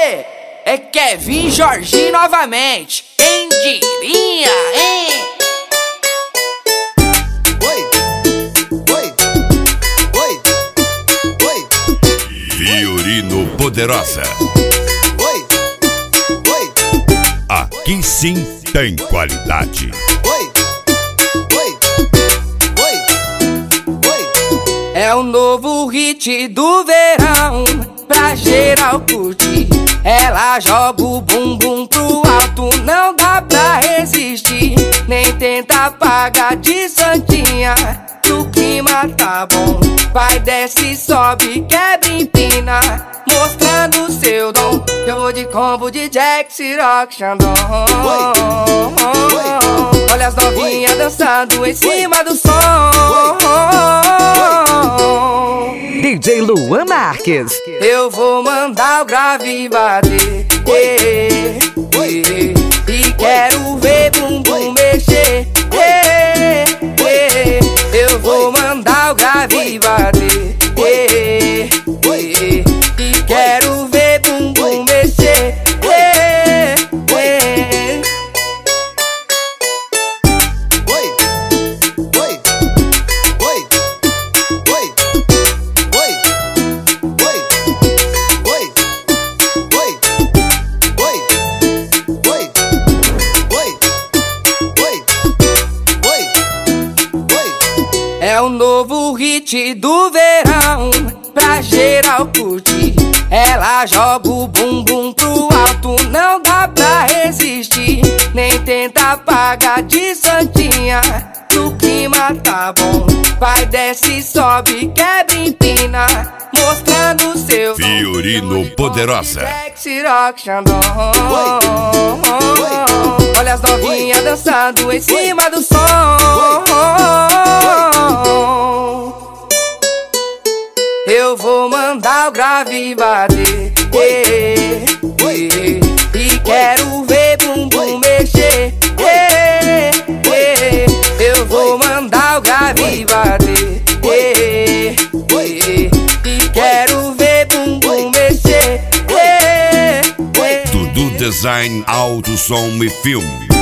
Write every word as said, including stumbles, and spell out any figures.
Aê, é Kevin Jorginho novamente. Quem diria, hein? Oi, oi, oi, oi. Viorino Poderosa. Oi, oi, Aqui sim tem qualidade. oi, oi, oi, oi. É o novo hit do verão, pra geral curtir. Ela joga o bumbum pro alto, não dá pra resistir. Nem tenta apagar de santinha, o clima tá bom. Vai, desce, sobe, quebra, empina, mostrando seu dom. Eu vou de combo de Jack, Ciroc, Xandão. Olha as novinhas dançando em cima do som. D J Luan Marques. Eu vou mandar o grave bater, eh, eh, e quero ver bumbum mexer, eh, eh, eu vou mandar o grave bater, eh, eh, e quero ver bumbum mexer, eh, eh. Oi, oi, oi, oi, oi, oi, oi, oi, oi, oi, oi, oi, oi. É o novo hit do verão, pra geral curtir. Ela joga o bumbum pro alto, não dá pra resistir. Nem tenta apagar de santinha, o clima tá bom. Vai, desce, sobe, quebra, empina, mostrando seu dom. Viorino Poderosa. Jack, Ciroc, Xandão. Olha as novinhas dançando em cima do som. Eu vou mandar o grave bater, eh, eh, e quero ver bumbum mexer, eh, eh, eu vou mandar o grave bater, eh, eh, e quero ver bumbum mexer, eh, eh. Tudo design, auto, som e filme.